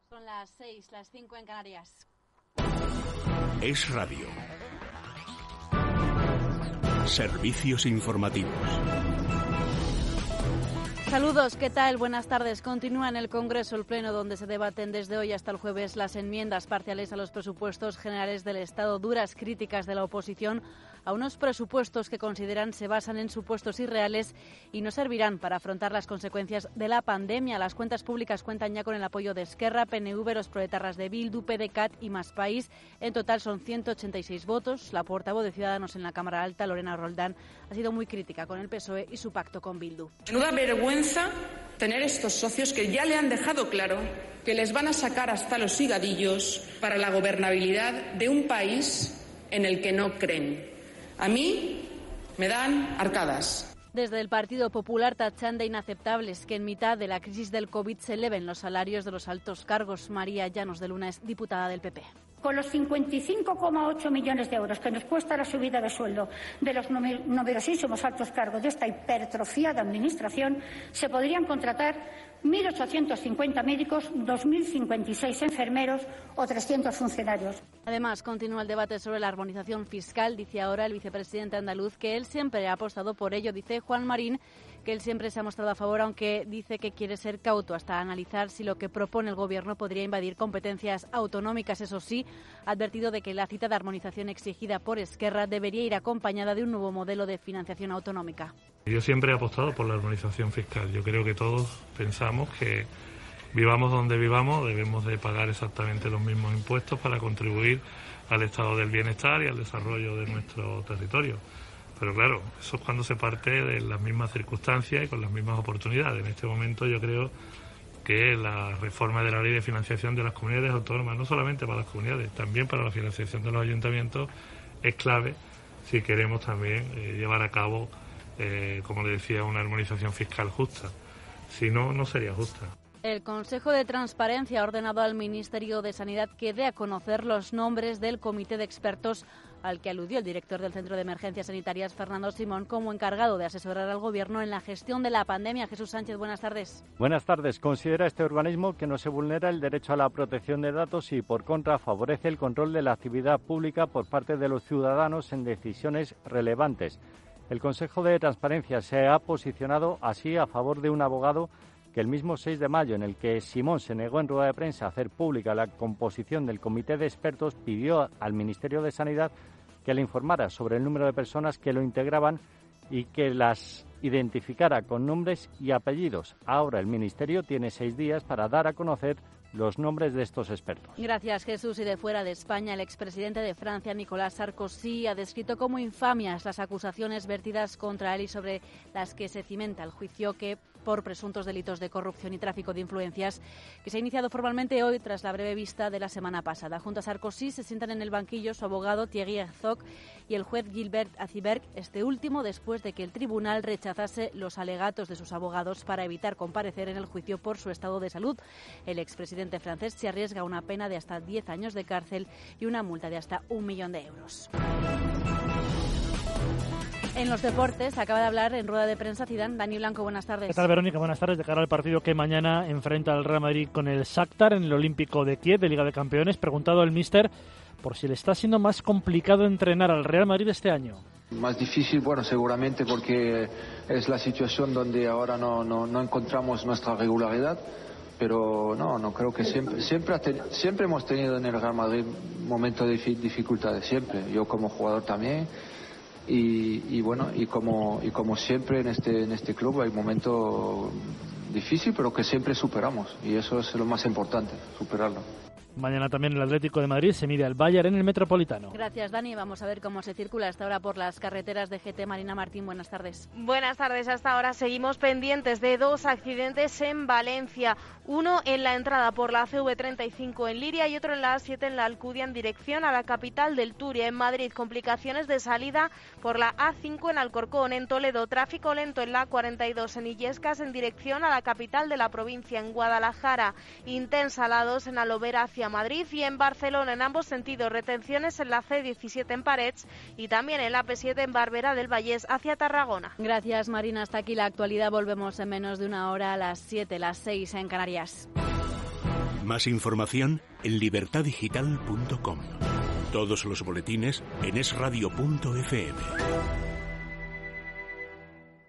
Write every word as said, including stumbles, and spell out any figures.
Son las seis, las cinco en Canarias. Es Radio. Servicios informativos. Saludos, ¿qué tal? Buenas tardes. Continúa en el Congreso el Pleno donde se debaten desde hoy hasta el jueves las enmiendas parciales a los presupuestos generales del Estado. Duras críticas de la oposición a unos presupuestos que consideran se basan en supuestos irreales y no servirán para afrontar las consecuencias de la pandemia. Las cuentas públicas cuentan ya con el apoyo de Esquerra, P N V, los proetarras de Bildu, P D C A T y Más País. En total son ciento ochenta y seis votos. La portavoz de Ciudadanos en la Cámara Alta, Lorena Roldán, ha sido muy crítica con el P S O E y su pacto con Bildu. Menuda vergüenza tener estos socios que ya le han dejado claro que les van a sacar hasta los higadillos para la gobernabilidad de un país en el que no creen. A mí me dan arcadas. Desde el Partido Popular tachan de inaceptables que en mitad de la crisis del COVID se eleven los salarios de los altos cargos. María Llanos de Luna es diputada del P P. Con los cincuenta y cinco coma ocho millones de euros que nos cuesta la subida de sueldo de los numerosísimos altos cargos de esta hipertrofiada administración, se podrían contratar mil ochocientos cincuenta médicos, dos mil cincuenta y seis enfermeros o trescientos funcionarios. Además, continúa el debate sobre la armonización fiscal. Dice ahora el vicepresidente andaluz que él siempre ha apostado por ello. Dice Juan Marín que él siempre se ha mostrado a favor, aunque dice que quiere ser cauto hasta analizar si lo que propone el Gobierno podría invadir competencias autonómicas. Eso sí, ha advertido de que la cita de armonización exigida por Esquerra debería ir acompañada de un nuevo modelo de financiación autonómica. Yo siempre he apostado por la armonización fiscal. Yo creo que todos pensamos que vivamos donde vivamos, debemos de pagar exactamente los mismos impuestos para contribuir al estado del bienestar y al desarrollo de nuestro territorio. Pero claro, eso es cuando se parte de las mismas circunstancias y con las mismas oportunidades. En este momento yo creo que la reforma de la ley de financiación de las comunidades autónomas, no solamente para las comunidades, también para la financiación de los ayuntamientos, es clave si queremos también eh, llevar a cabo, eh, como le decía, una armonización fiscal justa. Si no, no sería justa. El Consejo de Transparencia ha ordenado al Ministerio de Sanidad que dé a conocer los nombres del comité de expertos al que aludió el director del Centro de Emergencias Sanitarias, Fernando Simón, como encargado de asesorar al Gobierno en la gestión de la pandemia. Jesús Sánchez, buenas tardes. Buenas tardes. Considera este organismo que no se vulnera el derecho a la protección de datos y, por contra, favorece el control de la actividad pública por parte de los ciudadanos en decisiones relevantes. El Consejo de Transparencia se ha posicionado así a favor de un abogado que el mismo seis de mayo, en el que Simón se negó en rueda de prensa a hacer pública la composición del comité de expertos, pidió al Ministerio de Sanidad que le informara sobre el número de personas que lo integraban y que las identificara con nombres y apellidos. Ahora el Ministerio tiene seis días para dar a conocer los nombres de estos expertos. Gracias, Jesús. Y de fuera de España, el expresidente de Francia, Nicolas Sarkozy, ha descrito como infamias las acusaciones vertidas contra él y sobre las que se cimenta el juicio que por presuntos delitos de corrupción y tráfico de influencias, que se ha iniciado formalmente hoy tras la breve vista de la semana pasada. Junto a Sarkozy se sientan en el banquillo su abogado Thierry Herzog y el juez Gilbert Aziberg, este último después de que el tribunal rechazase los alegatos de sus abogados para evitar comparecer en el juicio por su estado de salud. El expresidente francés se arriesga a una pena de hasta diez años de cárcel y una multa de hasta un millón de euros. En los deportes, acaba de hablar en rueda de prensa Zidane. Dani Blanco, buenas tardes. ¿Qué tal, Verónica? Buenas tardes. De cara al partido que mañana enfrenta al Real Madrid con el Shakhtar en el Olímpico de Kiev de Liga de Campeones, preguntado el míster por si le está siendo más complicado entrenar al Real Madrid este año. Más difícil, bueno, seguramente porque es la situación donde ahora no, no, no encontramos nuestra regularidad, pero no, no creo que siempre siempre, siempre hemos tenido en el Real Madrid momentos de dificultades, siempre. Yo como jugador también. Y, y bueno, y como y como siempre en este en este club hay momentos difíciles, pero que siempre superamos, y eso es lo más importante, superarlo. Mañana también el Atlético de Madrid se mide al Bayern en el Metropolitano. Gracias, Dani. Vamos a ver cómo se circula hasta ahora por las carreteras de G T. Marina Martín, buenas tardes. Buenas tardes. Hasta ahora seguimos pendientes de dos accidentes en Valencia. Uno en la entrada por la C V treinta y cinco en Liria y otro en la A siete en la Alcudia en dirección a la capital del Turia. En Madrid, complicaciones de salida por la A cinco en Alcorcón. En Toledo, tráfico lento en la A cuarenta y dos en Illescas en dirección a la capital de la provincia. En Guadalajara, intensa la A dos en Alovera hacia Madrid, y en Barcelona en ambos sentidos retenciones en la C diecisiete en Parets y también en la P siete en Barberá del Vallés hacia Tarragona. Gracias, Marina. Hasta aquí la actualidad. Volvemos en menos de una hora a las siete, las seis en Canarias. Más información en libertad digital punto com. Todos los boletines en es radio punto efe eme.